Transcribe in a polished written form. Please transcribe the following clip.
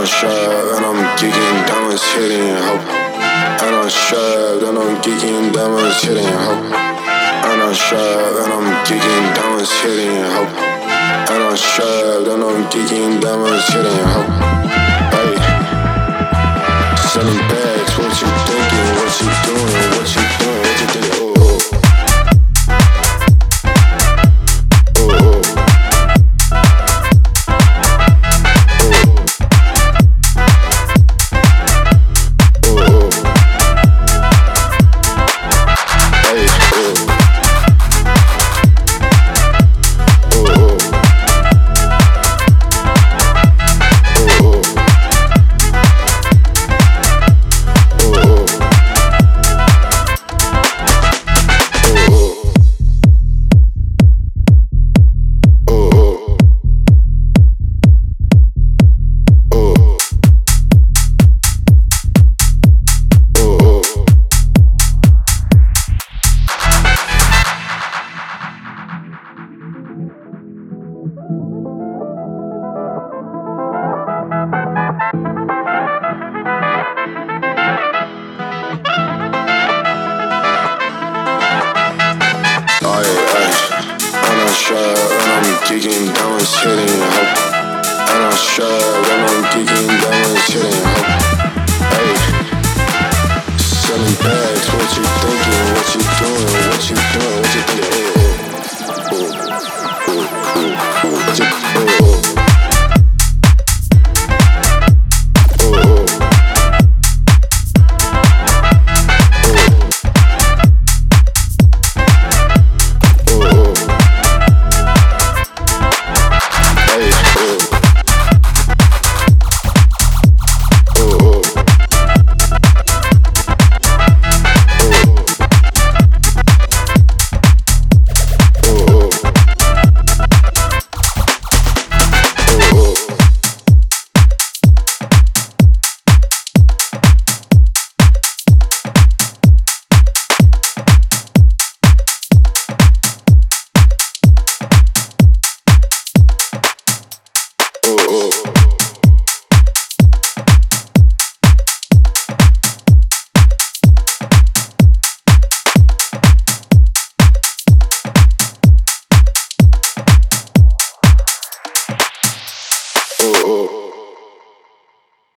strapped and I'm geeking, diamonds hitting, hope. And I'm strapped and I'm geeking, diamonds hitting, hope. And I'm strapped and I'm geeking, diamonds hitting, hope. And I'm strapped and I'm geeking, diamonds hitting, hope. Hey, selling bags, what you thinking, what you doing, what you doing, what you thinking, oh. Geeking, diamonds hitting, hope. And I'm strapped and I'm geeking, diamonds hitting, hope. Hey, selling bags, what you thinking, what you doing, what you doing, what you thinking, oh, oh, oh, oh.